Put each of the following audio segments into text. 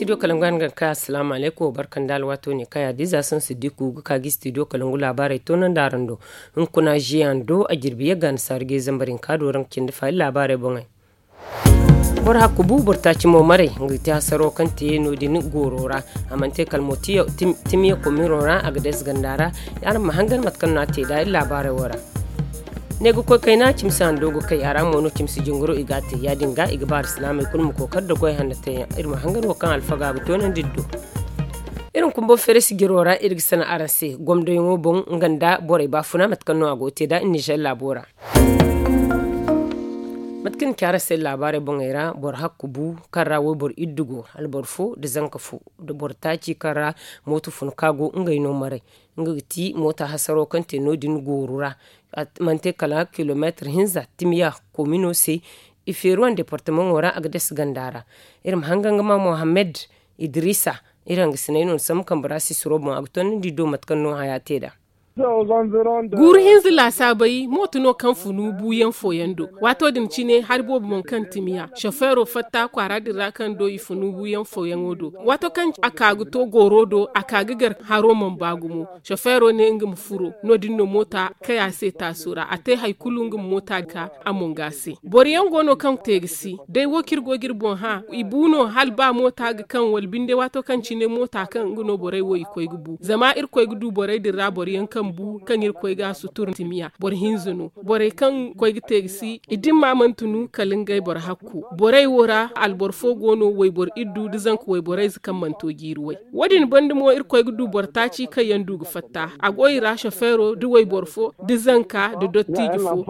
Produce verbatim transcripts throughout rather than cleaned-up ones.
studio kalangan ga ka assalamu alaikum barkan dal wato ne kaya diza sun sidiku ga gi studio kalangu labarai to nan darando in kuna jiando a girbiye gan sarge zambarin kado ran kin da fa labarai bonai bor hakku bu bor ta ci mo mare ngi ta saro kan te no din gorora amante kalmoti timiye ko mirora aga des gandara yar mahangan matkan na te da labarai wara nego ko kayna cimsan dogo kay ara mono cimsi jingoro igate ya dinga igbar islamai kulmu ko kadda koy hannate irma hangar wakan alfaga butonan diddo irin kumbo feresi girora irgi sana aranse gomdo yimo bon nganda bore ba funa matkanno agote da inishal labora matkin kyara sai labare bon era bor hakkubu karra wo bor iddugo alborfo de zankafu de bor taci karra motu fun kago ngayno mare ngati mota hasaro kante no din gorura mante kala kilometre hinza timiya komino se iferuan departement wora agdes gandara irim hanganga Mohammed Idrissa irang sinayno sam kambarasi surobo agton di do matkanno hayateda Gur hinzi la sabai motu no kan funu buyen foyendo wato din cine har bobu mon kan timiya shofero fatta kwara dira kan do ifunu buyen foyengodo wato kan akagu to gorodo akagigar haro mon bagumo shofero ne ngum furo no dinno mota kaya se tasura ate hay kulungum mota ka amongase boriyan gono kan tegisi dai wokir gogir bon ha ibuno halba mota ga kan walbinde wato kan cine mota kan nguno borai wo ikoygubu zama ir koygudu borai dira boriyan kan bu kan ir koy ga sutur timiya bor hinzunu bore kan koy tegsi idin mamantunu kalingay bor hakku bore wora al bor fogono way bor iddu dizan ko way bore kan manto giruway wadin bandimo ir koy gudu bor taci kayan dugu fatta agoy ra shofero du way bor fo dizan ka de dotti gifo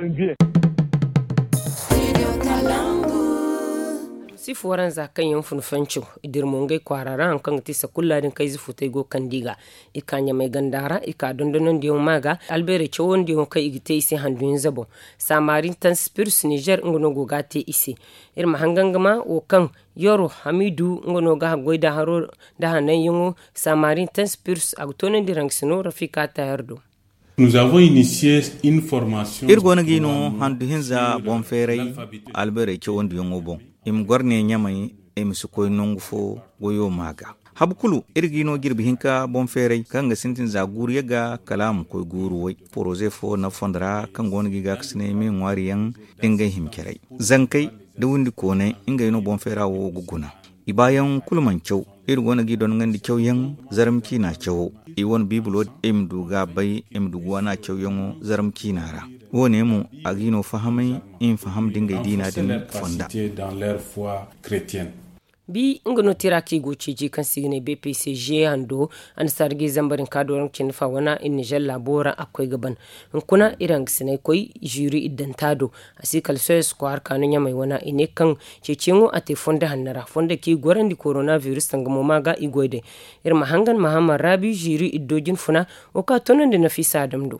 si foran za kan yan funfancu idir mongai kwarara an kan tisa kulladin kai zufutai go kandiga ikanya mai gandara ika dondonon diyon maga albere chowon diyon kai igite isi handun zabo samarin tan spirs Niger ngono go gate isi irma hangangama o kan yoro hamidu ngono ga goida haro da hanan yungo samarin tan spirs agtonen dirangsino rafika tayardo. Nous avons initié une formation. Irgona gino handu hinza bon ferey albere chowon diyon bon. Im gorne nyamai em sukoy nongfo goyo maga habkulu irgino girbi hinka bon fere kanga sintin za guru yaga kalam koy guru way projet fo na fondra kan gon giga ksne mi ngwari yang ingay himkerai zankai da wundi kone ingay no bon fera wo guguna ibayan kulman cew irgona gi don ngandi cew yang zaramki na cew i won bibulo em duga bay em dugwana cew yang zaramki nara wone mu agino fahamai in faham dinga dina din fonda dans leur foi chrétienne bi ngono tiraki gochiji kan signe B P C G ando an sargi zambarin kadoran kin fa wana in Niger labora akwai gaban kuna iran sinai koi juri idantado asikal soyes ko arkanu nya mai wana ine kan cecengo ate fonda hannara fonda ki gorandi coronavirus tangamo maga igoide irma hangan Muhammad Rabi juri iddojin funa o ka tonon de nafisa damdo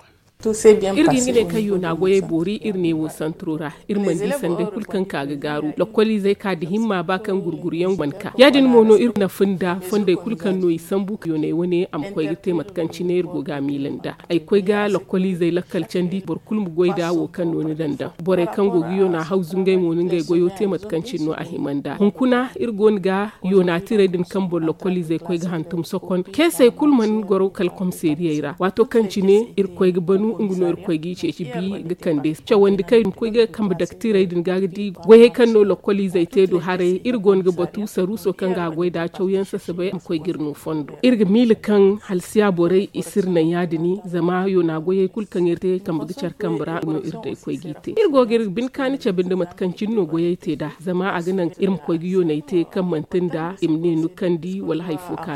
irgin gine kayo na goye bori irne wo santrora irman di sande kulkan kaga garu lokoli zai ka da himma bakan gurguriyan banka yadin mono ir na funda fonda kulkan no isambu yo ne wone am koy gite matkanci ne irgo ga milanda ai koy ga lokoli zai lakal candi bor kulmu goida wo kan no ni danda bore kan gogiyo na hauzun gai monin gai goyo te matkanci no a himanda hunkuna irgon ga yo na tire din kan bor lokoli zai koy ga hantum sokon kese kulman goro kalkom seriyira wato kanci ne ir koy ga banu ungunor koy gi ce ci bi ga kande ce wanda kai koy ga kan daktire din ga di goye kan no lokoli zai tedo hare irgon ga batu saruso kan ga goida chauyan sa sabai koy girno fondo irga mil kan halsiya bore isirna yadini zama yo na goye kul kan irte kan bugi char kan bra no irde koy gite irgo gir bin kan ce bin da matkancin no goye te da zama a ganan irin koy giyo ne te kan mantinda imne nu kandi wal haifo ka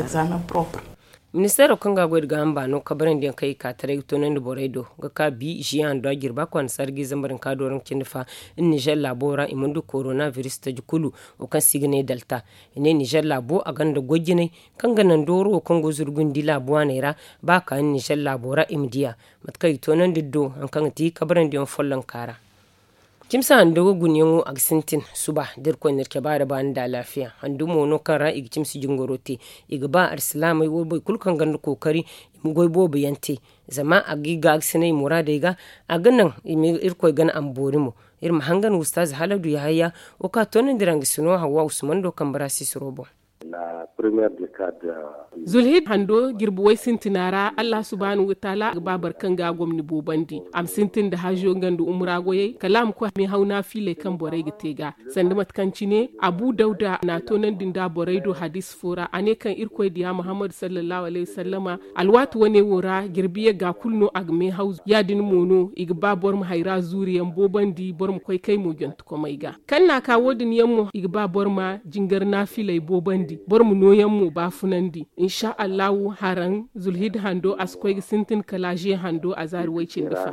ga Ministero kanga gwed gamba no kabarin den kai ka tare to nan boredo ga ka bi jian do girba kon sargi zambarin ka doran kinfa in Niger labora imundu coronavirus ta jukulu o kan signe delta ine Niger labo a ganda gojine kanga nan doro kongo zurgun dila buanera ba ka in Niger labora imdiya matkai to nan diddo an kan ti kabarin den follan kara kimsa ando gunyengu aksintin suba dirko nirke bara ban da lafiya andu mono kara ig kimsi jingorote ig ba arsalama wo boy kulkan gandu kokari mu goy bo bayante zama agiga aksine murade ga aganan irko gan amborimo ir mahangan ustaz haladu yahaya o ka tonin dirang suno hawa usman do kambara sisrobo Zulhid hando girbuwai sintinara Allah subhanahu wa ta'ala ga babar kan ga gwamni bobandi am sintin da hajo gandu umra goye kalam ko mi hauna file kan borai ga tega sanda matkanci ne Abu Dauda na tonan dinda borai do hadis fora ane kan irko diya Muhammad sallallahu alaihi wasallama alwatu wane wora girbiye ga kulno agme hauz ya din mono iga babor mu haira zuriyan bobandi bor mu kai kai mu gantu ko maiga kan na kawo din yammo iga babor ma jingar na file bobandi bor mu noyan mu ba funandi insha Allahu haran Zulhid hando askoy sintin kalaje hando azari waicin dafa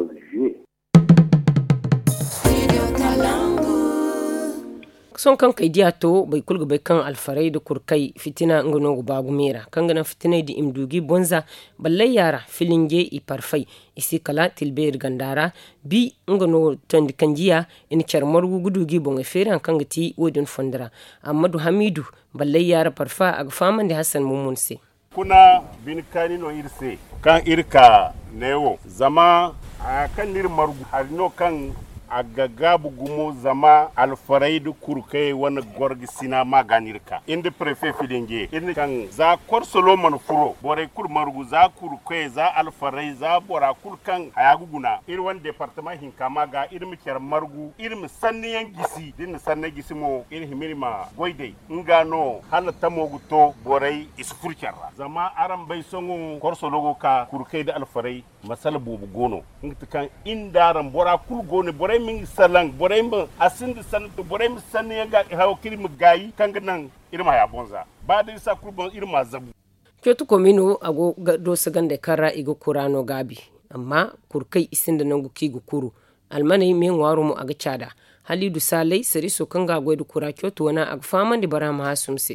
son kan kai diya to bai kulga bai kan alfarai da kurkai fitina ngano go bagu mera kan gana fitina di imdugi bonza balle yara filinge i parfai isi kala tilbeir gandara bi ngano tondi kanjiya in charmargu gudugi bonga feran kan gati wodin fondara Amadu Hamidu balle yara parfa aga faman da Hassan Mumunse kuna bin kani no irse kan irka newo zama a kan nir margu harino kan a gagabu gumo zama alfaraidu kurkai wani gorgi sina maganirka inda prefe filinge inda kan za korsolo man furo bore kur margu za kurkai za alfarai za bora kurkan ayaguguna irin wani departement hinkama ga irin mikiyar margu irin sanniyan gisi din sanne gisi mo irin himirima goide ngano hana tamoguto borai isfurkyarra zama aran bai songo korsolo ka kurkai da alfarai masal bubu gono ngtikan indaran bora kul gono borai min salang borai ma asin da santo borai mi sanne ga hawo kirmi gayi kanga nan irma ya bonza ba da isa kurban irma zabu kyoto komino ago do sagande kara igo kurano gabi amma kurkai isin da nan guki gukuru almanai men waro mu aga cada Halidu Salai sariso kanga goidu kura kyoto wana aga faman di barama hasumse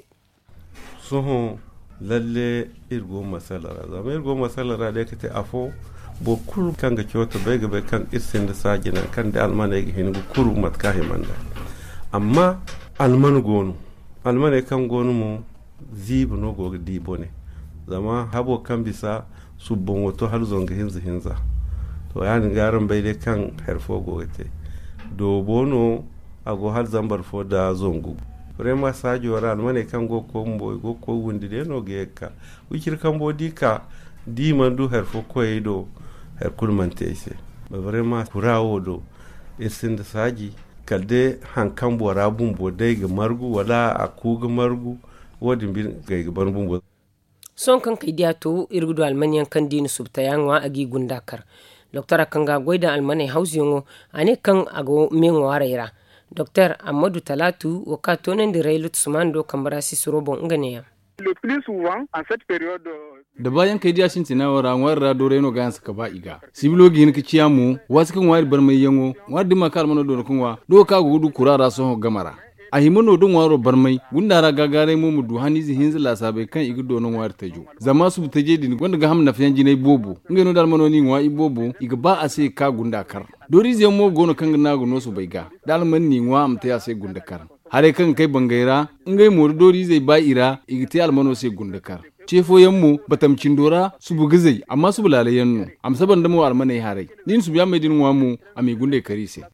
soho lalle irgo masalara zama irgo masalara da kate afo bo kul kanga kyoto bega be kan irsin da sajina kan da almana yake hin kuru matka himanda amma almanu gonu almana kan gonu mu zibu no go dibo ne zama habo kan bisa subbon wato har zonga hinza hinza to yani garan bai dai kan herfo gote do bono ago har zambar fo da zongu vraiment sajo wara almana kan go ko mbo go ko wundi de no geka wikir kan bodi ka di mandu herfo ko edo her kulmantese ba vraiment kurawo do isin da saji kalde hankan bora bumbo dai ga margu wala aku ga margu wodin bin ga ga bumbo son kan kai dia to irgudu almanyan kan dinu subtayanwa agi gundakar doktora kanga goida almanai hausyongo ane kan ago mengo araira doktor Amadu Talatu wakato nan da railut sumando kambara sisrobo nganeya le plus souvent en cette période da bayan kai dia shinti na wara war ra do reno gansa ka ba iga sibilo gi hinki ciyamu wasu kan wari bar mai yango war dima kal mano do kunwa do ka gudu kurara so gamara a himono don waro bar mai gundara gagare mu mudu hanizi hinzi la sabe kan igi do non war taju zama su taje din gonda ga hamna fiyan jinai bobo ngeno dal mano ni wa ibobo iga ba ase ka gunda kar dori ze mo gono kan na go no su baiga dal man ni wa amta ya sai gunda kar hare kan kai bangaira ngai mo dori zai ba ira igi te almano sai gunda kar cefo yammu batamcin dora su bugizai amma su bulalayen nu am saban da mu almanai harai din su biya mai din wa mu a mai gunde karise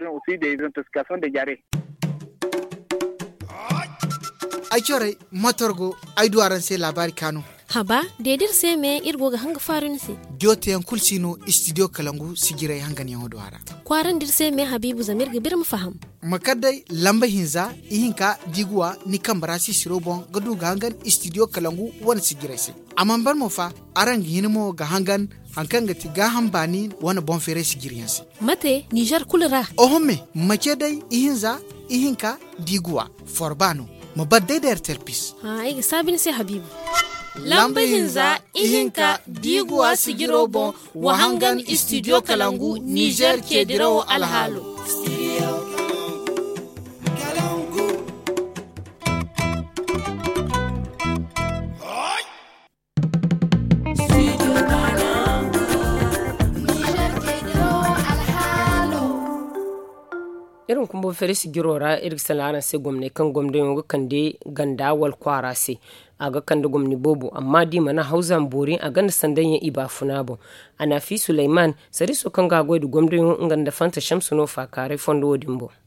ai chore motorgo ai duaran sai labari kano haba dedir sai me irgo ga hanga farun si jote yan kulsino studio kalangu sigirai hangan yan duara kwaran dir sai me habibu zamir ga bir mu faham makadai lamba hinza ihinka digwa ni kambara si sirobon gadu ga hangan studio kalangu wani sigirai sai amman bar mo fa aran hinmo ga hangan hankan ga tiga hambani wani bon fere sigiriyan sai mate niger kulra ohomme makedai ihinza ihinka digwa forbano mo badde der terpis ha ai sabin sai habibu lamba hinza ihinka digwa sigirobo wahangan studio kalangu niger ke dirawo alhalo irin kuma fere sigirora irin salara sai gwamnati kan gwamnati kan de ganda wal kwara sai a ga kan da gwamnati bobo amma di mana hauzan bori a ganda sandan ya iba funabo ana fi Sulaiman sari so kan ga goyi da gwamnati nganda fanta shamsu no fa kare fondo odimbo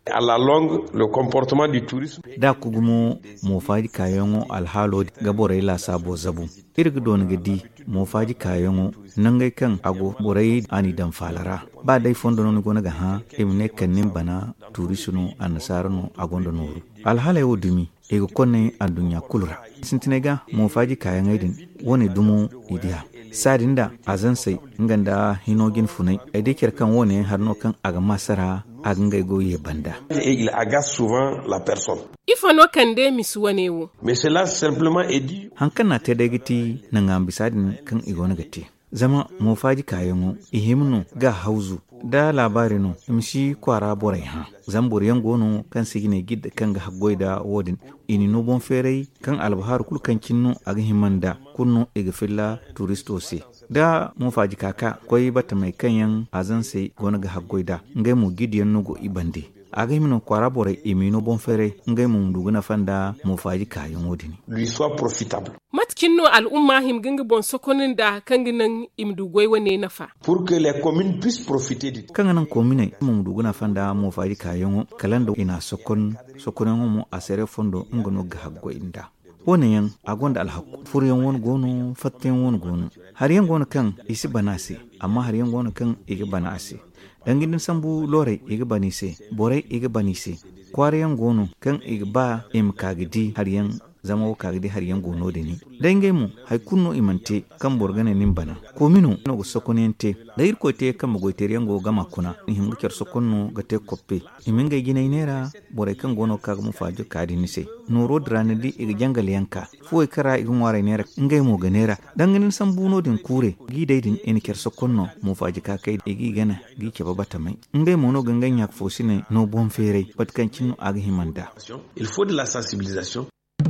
À la longue, le comportement du tourisme. Da kugumo mo faji kayongo alhalo gabore la sabo zabu. Irga don gadi mo faji kayongo nangai kan ago borai ani dan falara. Ba dai fondo non gona ga ha imne kanin bana turisunu anasarno agondo noru. Alhala yo dumi ego konne adunya kulura. Sintinega mo faji kayan aidin woni dumo idiya. Sadinda azan sai nganda hinogin funai edikir kan woni harno kan aga masara aganga goye banda. Et il agace souvent la personne. Ifo no kande misuwane wo. Mais cela simplement est dit. Hankan na tedegiti na ngambisadin kan igona gati. Zama mo faji kayan ihimnu ga hauzu da labari no imshi kwara borai ha zambur yango no kan sigine gidda kan ga hagoida wodin ini no bon ferei kan albahar kul kan kinno aga himanda kunno ega filla turisto se da mo faji kaka koyi bata mai kanyan azan sai gona ga hagoida ngai mu gidiyan nugo ibande aga himno kwara borai imino bon ferei ngai mu duguna fanda mo faji kayan wodin lui soit profitable. Matkin no al'umma him ginga bon sokonin da kanginan imdugoi wane nafa. Pour que les communes puissent profiter du. Kanganan commune mu duguna fanda mo faji kayan kalando ina sokon sokonan mu asere fondo ngono ga haggo inda. Wani yan agonda alhaku furiyan wani gono fatten wani gono har yan gono kan isi banase amma har yan gono kan igi banase dangin sambu lore igi banise bore igi banise kwariyan gono kan igi ba im kagidi har yan zama kagidi har yan gono da ni dange mu hay kunno imante kan borgane nin bana ko minu no sokonente da irko te kan magoiter yan go gama kuna him gukar sokonno ga te koppe imin ga gina inera bore kan gono kaga mu fajo kadi ni se no rodrane di igi jangal yanka fo kara igi ngwara nera ngai mo ganera dangin sambuno din kure gi dai din en ker sokonno mu faji ka kai igi gana gi ke babata mai ngai mo no gangan yak fo sine no bon fere patkan cinu aga himanda. Il faut de la sensibilisation.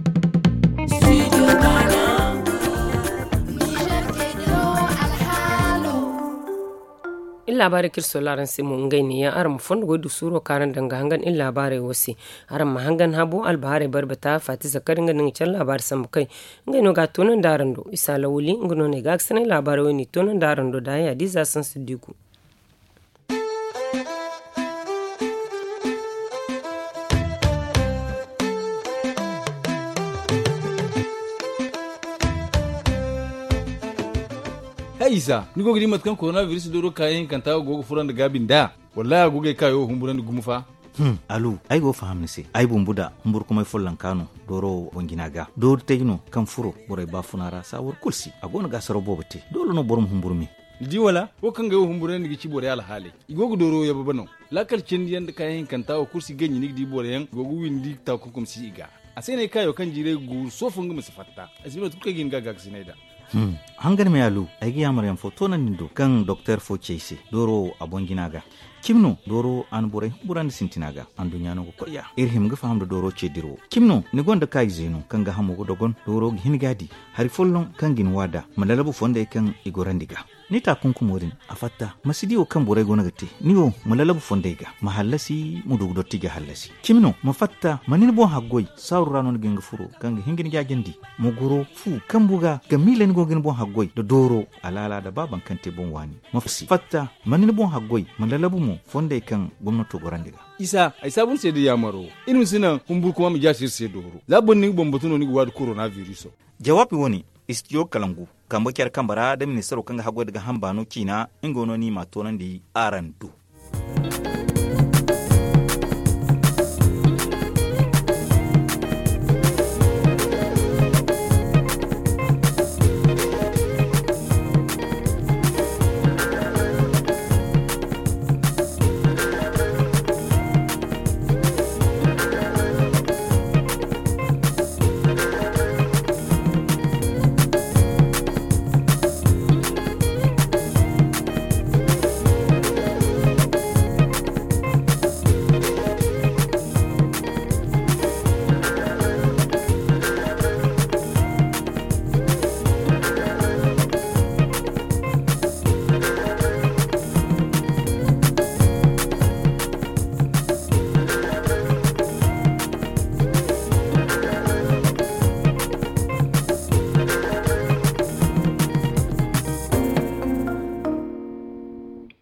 in labare kirso laran simu ngaini ya aram fond godu suro karan danga hangan in labare wasi aram mahangan habo albahare barbata fati zakaringa ning chal labar samkai ngaino ga tonan darando isa lawuli ngono ne ga sene labare woni tonan darando da ya diza san sidiku Isa ni gogi mat kan coronavirus doro kayen kan tawo gogo furan da gabin da wallahi goge kayo humburan gumufa hmm alu ai go fahamni se ai bumbuda humbur kuma follan kano doro wonginaga do tegno kan furo bore ba funara sawor kulsi agona ga saro bobote dolo no borum humburmi di wala ko kan ga humburan ni gici bore ala hale igogo doro yaba bano lakal cin yanda kayen kan tawo kursi ganyi ni di bore yan gogo windi ta ko kum si iga asene kayo kan jire gu sofun gum sifatta asino tuka gin ga ga sinaida Hmm. hangar me alu aigi yamar yan foto nan nindo kan docteur fo chese doro abonginaga kimno doro an bore buran sintinaga an dunya no ko ya irhim ga famdo doro chediro kimno ni gonda kai zeno kan ga hamu dogon doro hingadi hari follon kan gin wada malalabu fonde kan igorandiga ni ta kunkumorin afatta masidi o kan bore gona gate niwo malalabu fonde ga mahallasi mudu dottiga hallasi kimno mafatta manin bo haggoi sawrano ni genga furo kan hingin ga gendi muguro fu kan buga ga milen go gen bo haggoi do doro alala da baban kante bon wani mafsi fatta manin bo haggoi malalabu mu fonde kan gwamnati gorandiga isa ai sabun sai da yamaro irin suna humbur kuma mu jasir sai doro zabun ni bombotuno ni gwad coronavirus jawabi woni istiyo kalangu kamba kyar kambara da ministero kanga hago daga hambano kina ingono ni matonan di arandu